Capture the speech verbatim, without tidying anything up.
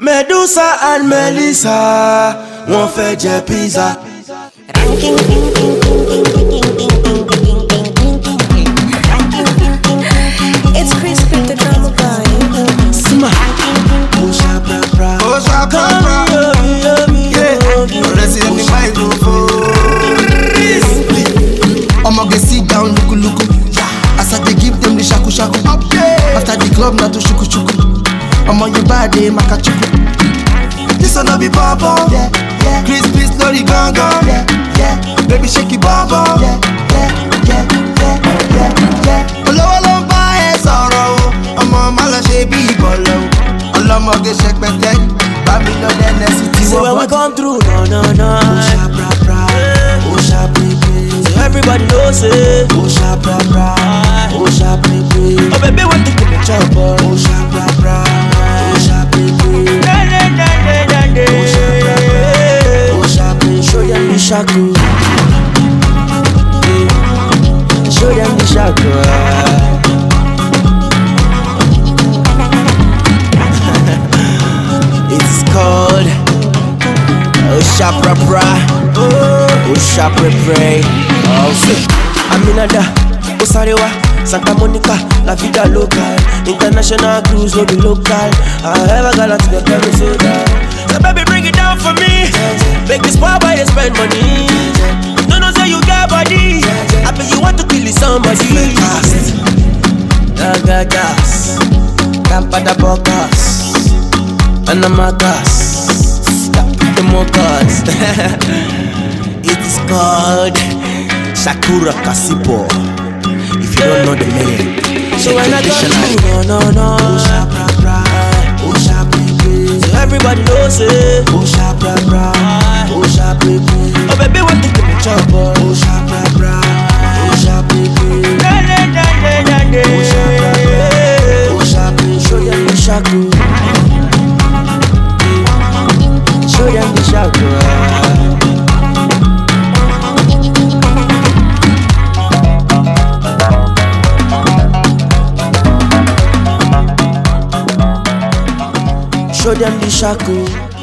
Medusa and Melissa wọ́n fẹ́ jẹ pizza. It's Chris Pitt, the drama guy. Sima. Osha bra bra. Osha bra bra. Yeah. Let's see the microphone. I'ma get sit down, luku luku. As I dey give them the shaku shaku. After the club, na to shuku shuku. I'ma you body, maka chuku. This one no be papa. Yeah, yeah. Chris Pitt, no the ganga. Yeah, yeah. Baby shake it baba. Yeah, yeah, yeah, yeah, yeah, yeah. Olówó ló ń bá ẹ sọ̀rọ̀ o. Ọmọ má lọ ṣe bí ìbọ̀lọ̀ o. Ọlọ́mọge ṣẹpẹtẹ. Bámi lọ lẹ́nẹ̀ sí tiwọ́ bọ́dí. So when we come through, no, no, no. Osha bra bra. Osha bre bre. So everybody knows it. Osha bra bra. Osha bre bre. Oh baby, what you give me chop on? Osha bra bra. Osha bre bre. Na na na na na na. Osha bra bra. Osha bre. Show them the shaku. Show them the shaku. It's called Osha bra bra. Osha bre bre. Aminada, Osarewa, Santa Monica, La Vida Local. International cruise, no be local. However, gallant they tell me so that. So baby, bring it down for me. Make this poor boy they spend money. No, no, say you got body. I bet you want to kill somebody. Nagajas, Campada Bocas, Anamagas, the Mokas. It is called Shakura Kasipo. If you don't know the meaning, so when I go through, no, no, no. Osha bra bra, Osha bre bre. So everybody knows it. Osha bra bra, Osha bre bre. Oh baby, what you give me chop on? Osha bra bra, Osha bre bre. Na na na na na na. Osha bra bra, Osha bre. Show them the shaku. Show them the shaku. Show them the shaku.